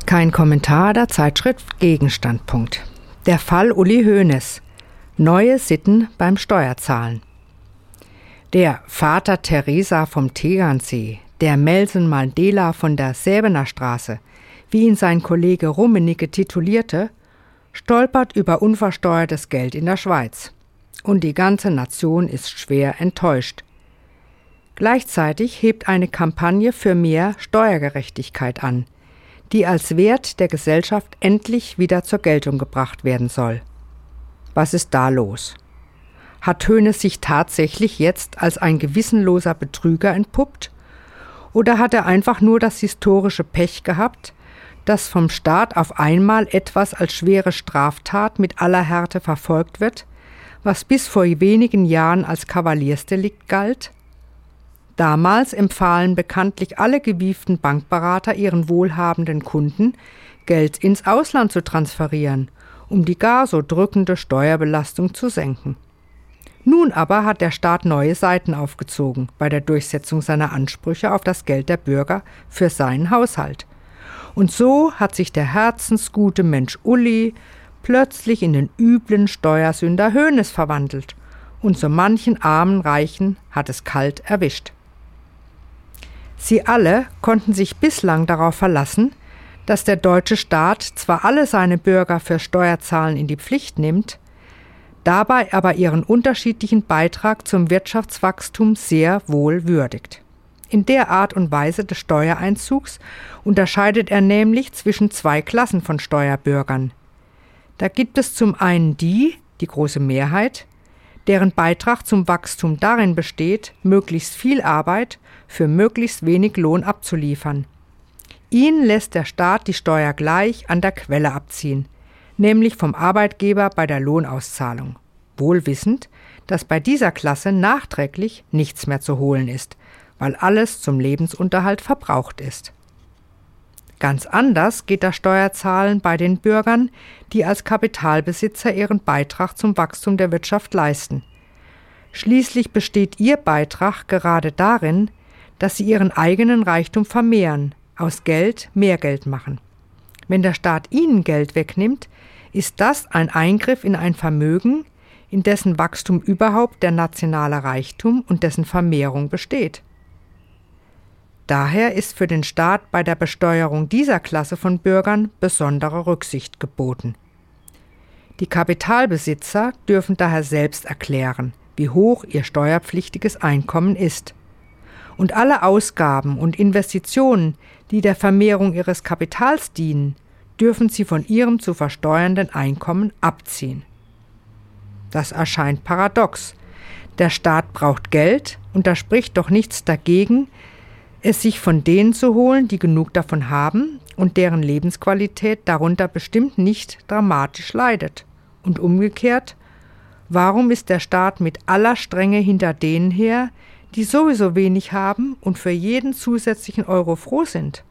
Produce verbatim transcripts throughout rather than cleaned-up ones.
Kein Kommentar der Zeitschrift Gegenstandpunkt. Der Fall Uli Hoeneß. Neue Sitten beim Steuerzahlen. Der Vater Teresa vom Tegernsee, der Nelson Mandela von der Säbener Straße, wie ihn sein Kollege Rummenigge titulierte, stolpert über unversteuertes Geld in der Schweiz. Und die ganze Nation ist schwer enttäuscht. Gleichzeitig hebt eine Kampagne für mehr Steuergerechtigkeit an, die als Wert der Gesellschaft endlich wieder zur Geltung gebracht werden soll. Was ist da los? Hat Hoeneß sich tatsächlich jetzt als ein gewissenloser Betrüger entpuppt? Oder hat er einfach nur das historische Pech gehabt, dass vom Staat auf einmal etwas als schwere Straftat mit aller Härte verfolgt wird, was bis vor wenigen Jahren als Kavaliersdelikt galt? Damals empfahlen bekanntlich alle gewieften Bankberater ihren wohlhabenden Kunden, Geld ins Ausland zu transferieren, um die gar so drückende Steuerbelastung zu senken. Nun aber hat der Staat neue Seiten aufgezogen bei der Durchsetzung seiner Ansprüche auf das Geld der Bürger für seinen Haushalt. Und so hat sich der herzensgute Mensch Uli plötzlich in den üblen Steuersünder Hoeneß verwandelt und so manchen armen Reichen hat es kalt erwischt. Sie alle konnten sich bislang darauf verlassen, dass der deutsche Staat zwar alle seine Bürger für Steuerzahlen in die Pflicht nimmt, dabei aber ihren unterschiedlichen Beitrag zum Wirtschaftswachstum sehr wohl würdigt. In der Art und Weise des Steuereinzugs unterscheidet er nämlich zwischen zwei Klassen von Steuerbürgern. Da gibt es zum einen die, die große Mehrheit, deren Beitrag zum Wachstum darin besteht, möglichst viel Arbeit für möglichst wenig Lohn abzuliefern. Ihnen lässt der Staat die Steuer gleich an der Quelle abziehen, nämlich vom Arbeitgeber bei der Lohnauszahlung, wohl wissend, dass bei dieser Klasse nachträglich nichts mehr zu holen ist, weil alles zum Lebensunterhalt verbraucht ist. Ganz anders geht das Steuerzahlen bei den Bürgern, die als Kapitalbesitzer ihren Beitrag zum Wachstum der Wirtschaft leisten. Schließlich besteht ihr Beitrag gerade darin, dass sie ihren eigenen Reichtum vermehren, aus Geld mehr Geld machen. Wenn der Staat ihnen Geld wegnimmt, ist das ein Eingriff in ein Vermögen, in dessen Wachstum überhaupt der nationale Reichtum und dessen Vermehrung besteht. Daher ist für den Staat bei der Besteuerung dieser Klasse von Bürgern besondere Rücksicht geboten. Die Kapitalbesitzer dürfen daher selbst erklären, wie hoch ihr steuerpflichtiges Einkommen ist. Und alle Ausgaben und Investitionen, die der Vermehrung ihres Kapitals dienen, dürfen sie von ihrem zu versteuernden Einkommen abziehen. Das erscheint paradox. Der Staat braucht Geld und da spricht doch nichts dagegen, es sich von denen zu holen, die genug davon haben und deren Lebensqualität darunter bestimmt nicht dramatisch leidet. Und umgekehrt, warum ist der Staat mit aller Strenge hinter denen her, die sowieso wenig haben und für jeden zusätzlichen Euro froh sind?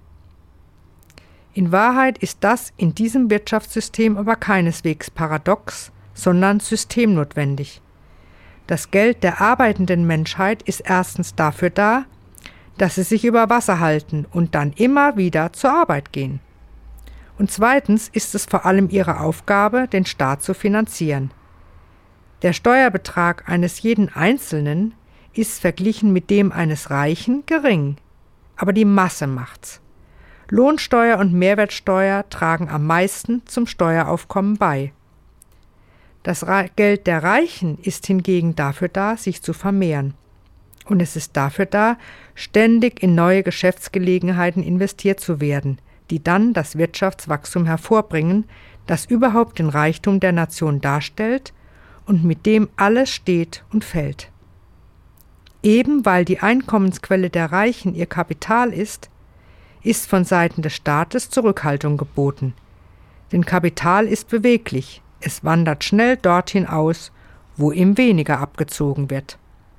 In Wahrheit ist das in diesem Wirtschaftssystem aber keineswegs paradox, sondern systemnotwendig. Das Geld der arbeitenden Menschheit ist erstens dafür da, dass sie sich über Wasser halten und dann immer wieder zur Arbeit gehen. Und zweitens ist es vor allem ihre Aufgabe, den Staat zu finanzieren. Der Steuerbetrag eines jeden Einzelnen ist verglichen mit dem eines Reichen gering, aber die Masse macht's. Lohnsteuer und Mehrwertsteuer tragen am meisten zum Steueraufkommen bei. Das Geld der Reichen ist hingegen dafür da, sich zu vermehren. Und es ist dafür da, ständig in neue Geschäftsgelegenheiten investiert zu werden, die dann das Wirtschaftswachstum hervorbringen, das überhaupt den Reichtum der Nation darstellt und mit dem alles steht und fällt. Eben weil die Einkommensquelle der Reichen ihr Kapital ist, ist von Seiten des Staates Zurückhaltung geboten. Denn Kapital ist beweglich, es wandert schnell dorthin aus, wo ihm weniger abgezogen wird.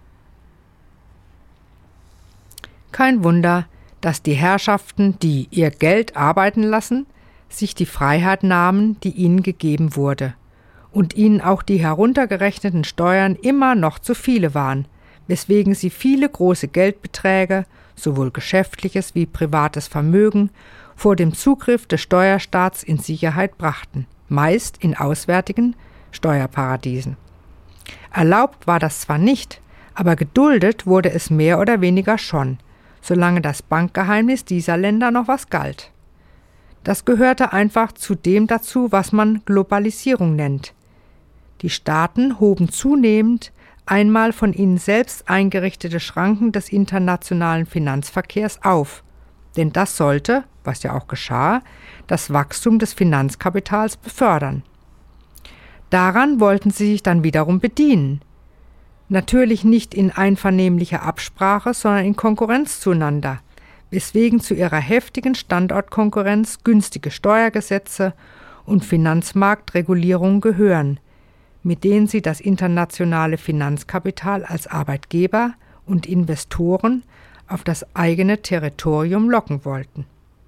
Kein Wunder, dass die Herrschaften, die ihr Geld arbeiten lassen, sich die Freiheit nahmen, die ihnen gegeben wurde, und ihnen auch die heruntergerechneten Steuern immer noch zu viele waren, weswegen sie viele große Geldbeträge, sowohl geschäftliches wie privates Vermögen vor dem Zugriff des Steuerstaats in Sicherheit brachten, meist in auswärtigen Steuerparadiesen. Erlaubt war das zwar nicht, aber geduldet wurde es mehr oder weniger schon, solange das Bankgeheimnis dieser Länder noch was galt. Das gehörte einfach zu dem dazu, was man Globalisierung nennt. Die Staaten hoben zunehmend einmal von ihnen selbst eingerichtete Schranken des internationalen Finanzverkehrs auf, denn das sollte, was ja auch geschah, das Wachstum des Finanzkapitals befördern. Daran wollten sie sich dann wiederum bedienen. Natürlich nicht in einvernehmlicher Absprache, sondern in Konkurrenz zueinander, weswegen zu ihrer heftigen Standortkonkurrenz günstige Steuergesetze und Finanzmarktregulierungen gehören, mit denen sie das internationale Finanzkapital als Arbeitgeber und Investoren auf das eigene Territorium locken wollten.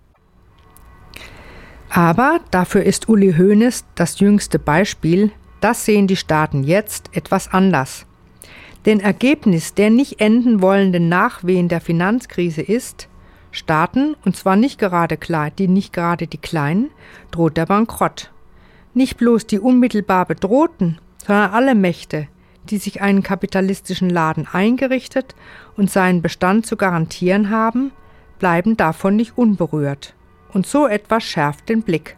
Aber dafür ist Uli Hoeneß das jüngste Beispiel, das sehen die Staaten jetzt etwas anders. Denn Ergebnis der nicht enden wollenden Nachwehen der Finanzkrise ist, Staaten, und zwar nicht gerade klar, die nicht gerade die Kleinen, droht der Bankrott. Nicht bloß die unmittelbar Bedrohten, sondern alle Mächte, die sich einen kapitalistischen Laden eingerichtet und seinen Bestand zu garantieren haben, bleiben davon nicht unberührt. Und so etwas schärft den Blick.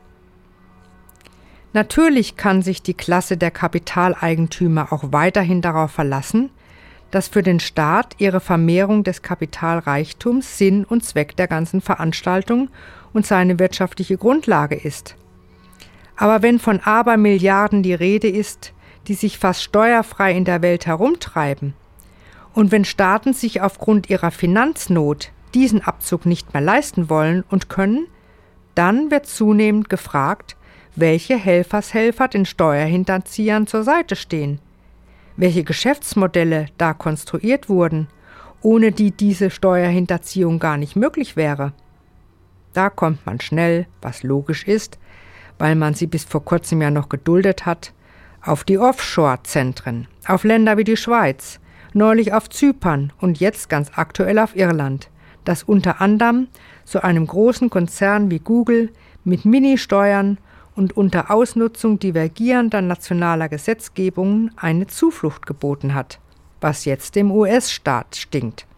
Natürlich kann sich die Klasse der Kapitaleigentümer auch weiterhin darauf verlassen, dass für den Staat ihre Vermehrung des Kapitalreichtums Sinn und Zweck der ganzen Veranstaltung und seine wirtschaftliche Grundlage ist. Aber wenn von Abermilliarden die Rede ist, die sich fast steuerfrei in der Welt herumtreiben, und wenn Staaten sich aufgrund ihrer Finanznot diesen Abzug nicht mehr leisten wollen und können, dann wird zunehmend gefragt, welche Helfershelfer den Steuerhinterziehern zur Seite stehen, welche Geschäftsmodelle da konstruiert wurden, ohne die diese Steuerhinterziehung gar nicht möglich wäre. Da kommt man schnell, was logisch ist, weil man sie bis vor kurzem ja noch geduldet hat, auf die Offshore-Zentren, auf Länder wie die Schweiz, neulich auf Zypern und jetzt ganz aktuell auf Irland, das unter anderem so einem großen Konzern wie Google mit Ministeuern und unter Ausnutzung divergierender nationaler Gesetzgebungen eine Zuflucht geboten hat, was jetzt dem U S-Staat stinkt.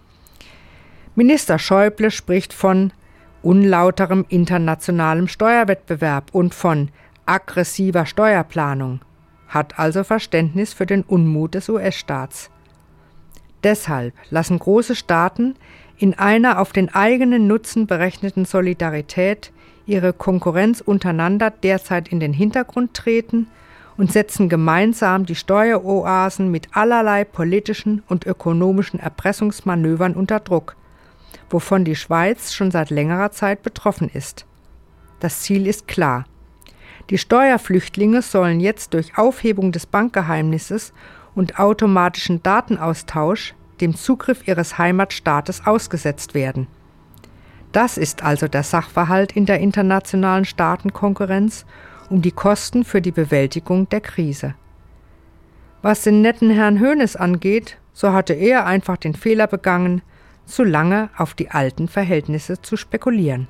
Minister Schäuble spricht von unlauterem internationalem Steuerwettbewerb und von aggressiver Steuerplanung, hat also Verständnis für den Unmut des U S-Staats. Deshalb lassen große Staaten in einer auf den eigenen Nutzen berechneten Solidarität ihre Konkurrenz untereinander derzeit in den Hintergrund treten und setzen gemeinsam die Steueroasen mit allerlei politischen und ökonomischen Erpressungsmanövern unter Druck, wovon die Schweiz schon seit längerer Zeit betroffen ist. Das Ziel ist klar. Die Steuerflüchtlinge sollen jetzt durch Aufhebung des Bankgeheimnisses und automatischen Datenaustausch dem Zugriff ihres Heimatstaates ausgesetzt werden. Das ist also der Sachverhalt in der internationalen Staatenkonkurrenz um die Kosten für die Bewältigung der Krise. Was den netten Herrn Hoeneß angeht, so hatte er einfach den Fehler begangen, zu lange auf die alten Verhältnisse zu spekulieren.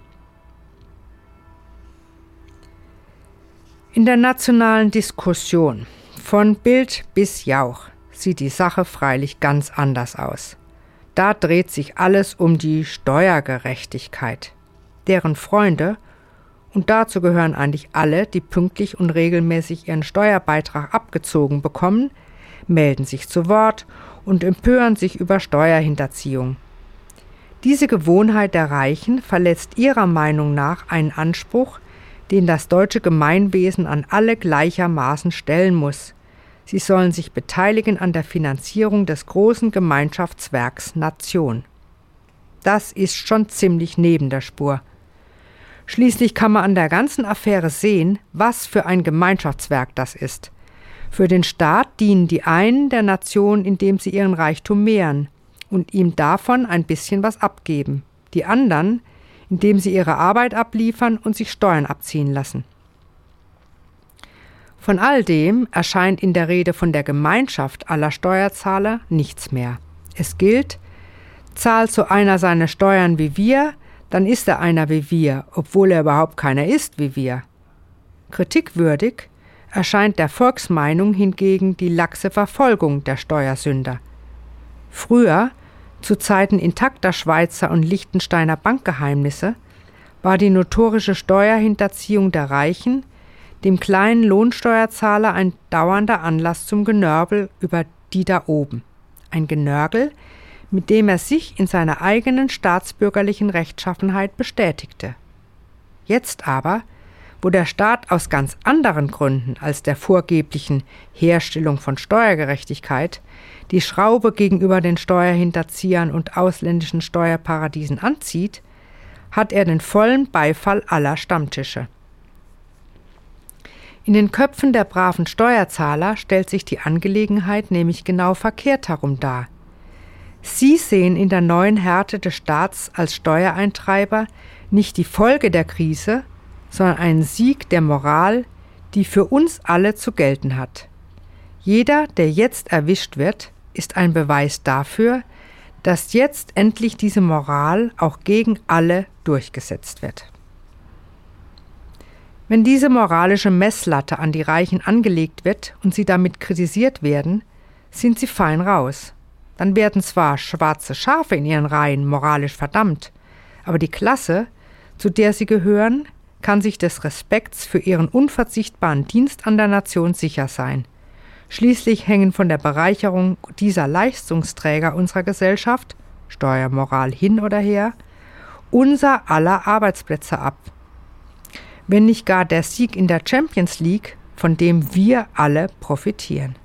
In der nationalen Diskussion, von Bild bis Jauch, sieht die Sache freilich ganz anders aus. Da dreht sich alles um die Steuergerechtigkeit. Deren Freunde, und dazu gehören eigentlich alle, die pünktlich und regelmäßig ihren Steuerbeitrag abgezogen bekommen, melden sich zu Wort und empören sich über Steuerhinterziehung. Diese Gewohnheit der Reichen verletzt ihrer Meinung nach einen Anspruch, den das deutsche Gemeinwesen an alle gleichermaßen stellen muss. Sie sollen sich beteiligen an der Finanzierung des großen Gemeinschaftswerks Nation. Das ist schon ziemlich neben der Spur. Schließlich kann man an der ganzen Affäre sehen, was für ein Gemeinschaftswerk das ist. Für den Staat dienen die einen der Nation, indem sie ihren Reichtum mehren und ihm davon ein bisschen was abgeben, die anderen, indem sie ihre Arbeit abliefern und sich Steuern abziehen lassen. Von all dem erscheint in der Rede von der Gemeinschaft aller Steuerzahler nichts mehr. Es gilt, zahlt so einer seine Steuern wie wir, dann ist er einer wie wir, obwohl er überhaupt keiner ist wie wir. Kritikwürdig erscheint der Volksmeinung hingegen die laxe Verfolgung der Steuersünder. Früher, zu Zeiten intakter Schweizer und Liechtensteiner Bankgeheimnisse, war die notorische Steuerhinterziehung der Reichen dem kleinen Lohnsteuerzahler ein dauernder Anlass zum Genörgel über die da oben. Ein Genörgel, mit dem er sich in seiner eigenen staatsbürgerlichen Rechtschaffenheit bestätigte. Jetzt aber, wo der Staat aus ganz anderen Gründen als der vorgeblichen Herstellung von Steuergerechtigkeit die Schraube gegenüber den Steuerhinterziehern und ausländischen Steuerparadiesen anzieht, hat er den vollen Beifall aller Stammtische. In den Köpfen der braven Steuerzahler stellt sich die Angelegenheit nämlich genau verkehrt herum dar. Sie sehen in der neuen Härte des Staats als Steuereintreiber nicht die Folge der Krise, sondern einen Sieg der Moral, die für uns alle zu gelten hat. Jeder, der jetzt erwischt wird, ist ein Beweis dafür, dass jetzt endlich diese Moral auch gegen alle durchgesetzt wird. Wenn diese moralische Messlatte an die Reichen angelegt wird und sie damit kritisiert werden, sind sie fein raus. Dann werden zwar schwarze Schafe in ihren Reihen moralisch verdammt, aber die Klasse, zu der sie gehören, kann sich des Respekts für ihren unverzichtbaren Dienst an der Nation sicher sein. Schließlich hängen von der Bereicherung dieser Leistungsträger unserer Gesellschaft, Steuermoral hin oder her, unser aller Arbeitsplätze ab. Wenn nicht gar der Sieg in der Champions League, von dem wir alle profitieren.